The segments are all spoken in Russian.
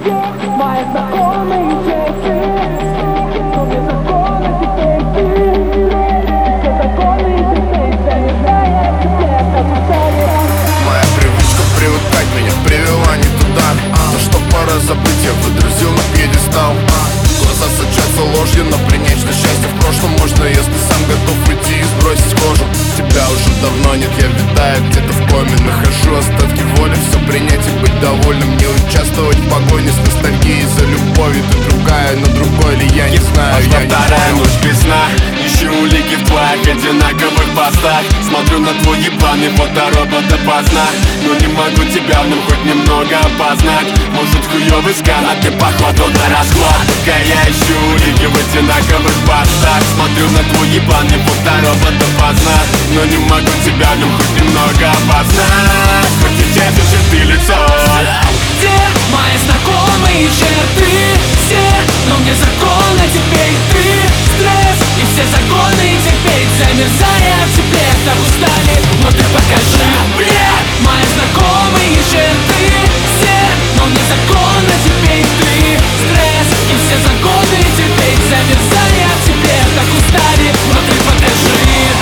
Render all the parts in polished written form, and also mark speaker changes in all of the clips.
Speaker 1: Мои знакомые черты, но без закона теперь ты. Все законы теперь занижая тебе, так устали.
Speaker 2: Моя привычка привыкать меня привела не туда. То, что пора забыть, я выдрузил на пьедестал. Глаза сочатся ложью, но принять на счастье в прошлом можно, если сам готов уйти и сбросить кожу. Тебя уже давно нет, я витаю где-то в коме. Нахожу остатки воли, все принять и быть довольным. Не участвовать в погоне с ностальгией за любовью. Ты другая, но другой ли я не знаю. Я
Speaker 3: вторая ночь без сна, ищу улики в твоих одинаковых постах. Смотрю на твой ебаный фоторобот допоздна, но не могу тебя в нем хоть немного опознать. Может хуёвый скан, а ты походу на расклад. Пока я ищу улики в одинаковых постах, смотрю на твой ебаный фоторобот допоздна, но не могу тебя в нем хоть немного опознать. Хоть и честно, что ты лицо.
Speaker 1: Где мои знакомые черты? Все, но мне законы теперь ты. Стресс и все законы теперь замерзая в тепле, так устали. Но ты покажи мне мои знакомые черты. Все, но мне законы теперь ты. Стресс и все законы теперь замерзая в тепле, так устали. Но ты покажи.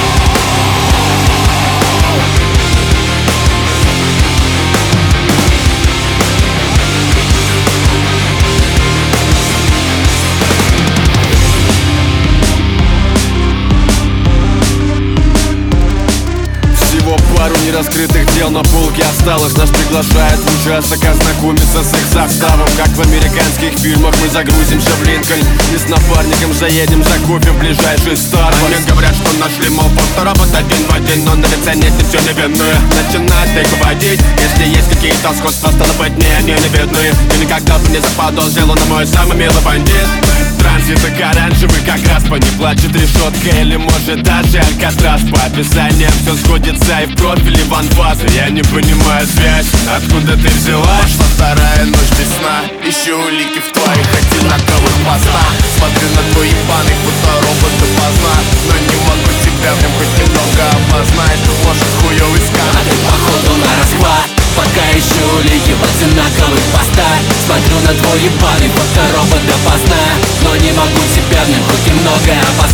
Speaker 3: Пару нераскрытых дел на полке осталось. Нас приглашает в участок ознакомиться с их составом. Как в американских фильмах мы загрузимся в Линкольн и с напарником заедем за кофе в ближайший Starbucks. Мне говорят, что нашли, мол, фоторобот один в один, но на лице нет ничего невинное. Начинает их выводить, если есть какие-то сходства, стало быть, мне они не видны. Ты никогда бы не заподозрил, он мой самый милый бандит. Транситок оранжевый, как раз по не плачет решетка, или может даже Алькатрас. По описаниям все сходится и в профиле ванваза. Я не понимаю связь, откуда ты взялась?
Speaker 2: Пошла вторая ночь без сна, ищу улики в твоих одинаковых постах. Смотрю на твой ебаный фоторобот допоздна, но не могу тебя в нем хоть немного опознать. Может хуёвый скан,
Speaker 1: А ты походу на расклад. Пока ищу улики в одинаковых постах, смотрю на твой ебаный фоторобот допоздна, но не могу тебя в нем хоть немного опознать.